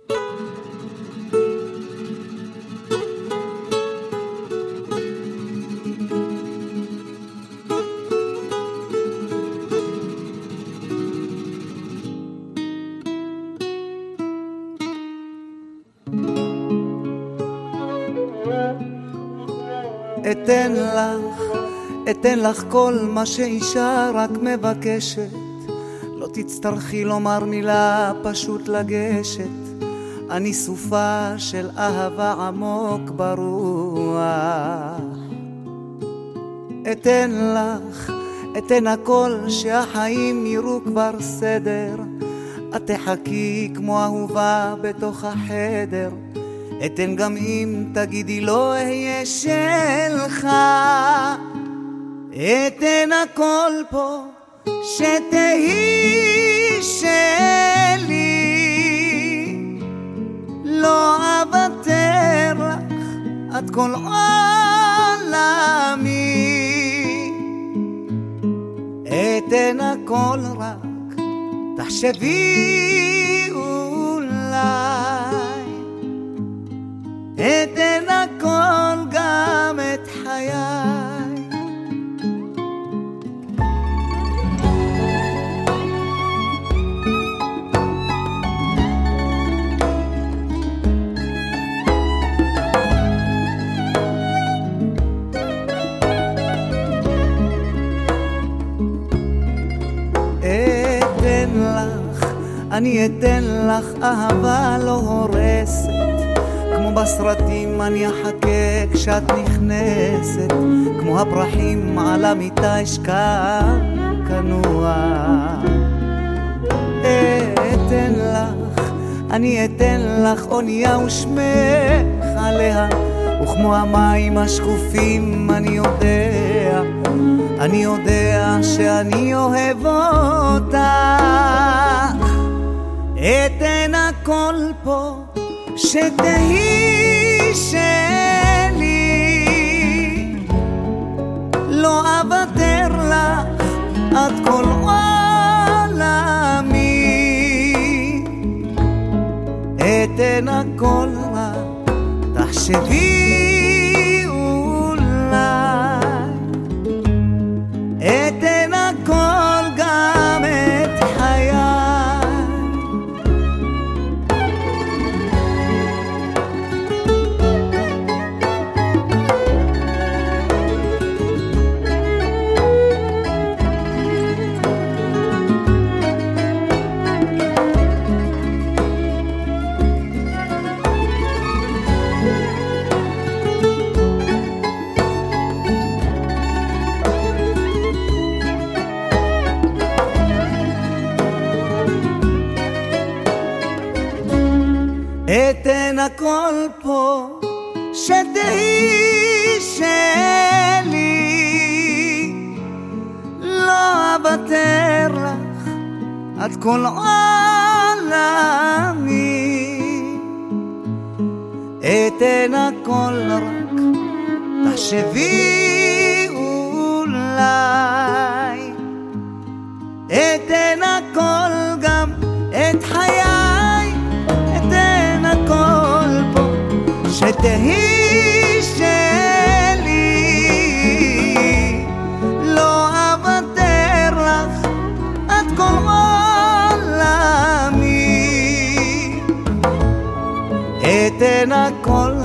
אתן לך כל מה שאישה רק מבקשת, לא תצטרכי לומר מילה, פשוט לגשת. אני סופה של אהבה עמוק ברוח. אתן הכל שהחיים יראו כבר סדר. את תחכי כמו אהובה בתוך החדר. אתן גם אם תגידי לא אהיה שלך. אתן הכל פה שתהי שלי. לא אוותר לך, את כל עולמי. אתן הכל רק תחשבי אולי. אתן הכל גם את חיי. אני אתן לך אהבה לא הורסת. כמו בסרטים אני אחכה כשאת נכנסת. כמו הפרחים על המיטה אשכב כנוע. אני אתן לך אונייה ושמך עליה. וכמו המים השקופים אני יודע שאני אוהב אותך. אתן הכל פה שתהי שלי. לא אוותר לך, את כל עולמי. אתן הכל רק תחשבי אולי. אתן הכל גם את חיי. אתן הכל פה שתהי שלי. לא אוותר לך, את כל עולמי. אתן הכל רק תחשבי אולי. אתן הכל גם את חיי. שתהי שלי. לא אוותר לך, את כל עולמי. אתן הכל